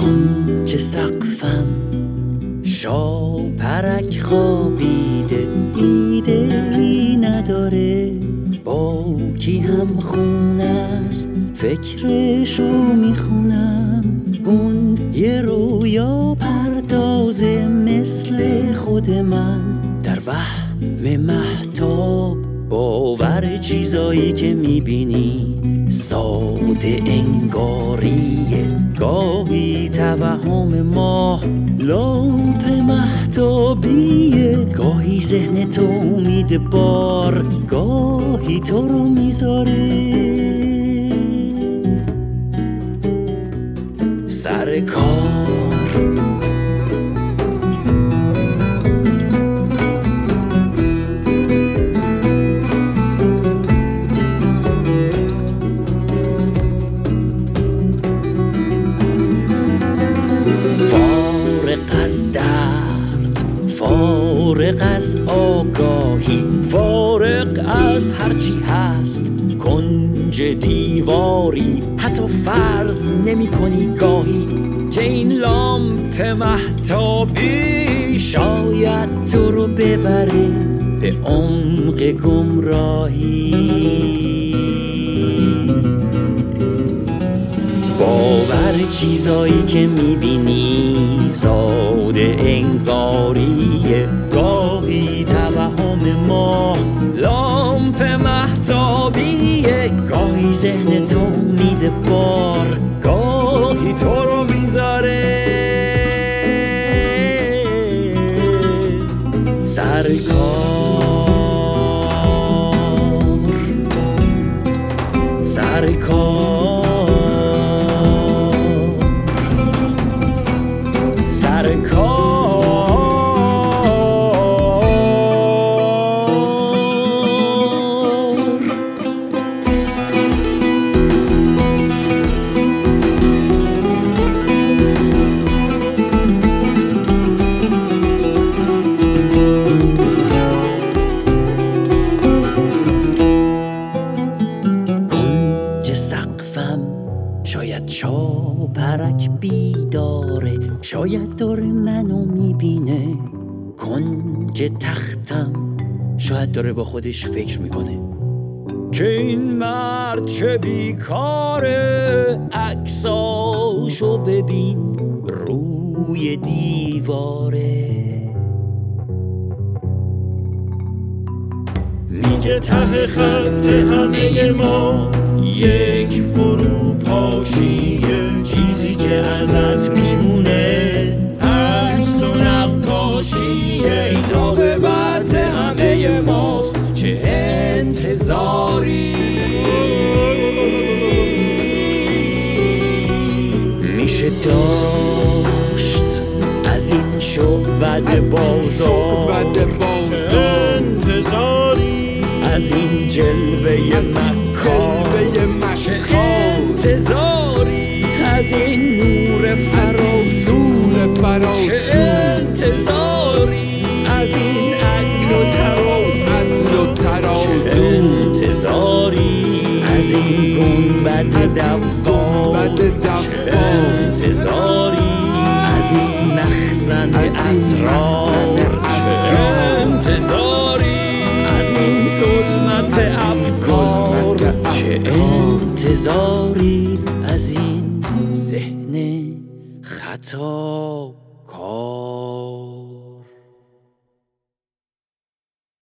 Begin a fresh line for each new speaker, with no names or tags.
کنج سقفم شاپرک خوابیده، ایده‌ای نداره با کی هم خون است، فکرشو میخونم. اون یه رویا پردازه مثل خود من، در وهم مهتاب باور چیزایی که میبینی ساده انگاریه. گاهی توهم ماه لامپ مهتابیه، گاهی ذهن تو امید بار، گاهی تو رو میذاره سر کار. فارغ از آگاهی، فارغ از هرچی هست کنج دیواری، حتی فرض نمی کنی گاهی که این لامپ مهتابی شاید تو رو ببره به عمق گمراهی. باور چیزایی که میبینی ساده انگاریه، گاهی توهم ما لامپ مهتابیه، گاهی ذهن تو میده بار، گاهی تو رو میذاره سر کار. سر کار. شاید شاپرک بیداره، شاید داره منو میبینه. کنج تختم شاید داره با خودش فکر میکنه که این مرد چه بیکاره، عکساشو ببین روی دیواره. میگه ته خط همه ما یک فروپاشیه، چیزی که ازت میمونه عکس و نقاشیه. این عاقبت همه ماست، چه انتظاری میشه داشت از این شعبد بازار، انتظاری از این جلوه مکان، چه انتظاری از این نور فراسون، چه انتظاری از این عقل و ترازو، چه انتظاری از این گنبد دوام، چه انتظاری از این مخزن اسرار، چه انتظاری از این ظلمت افکار، چه انتظاری از این ذهن خطاکار.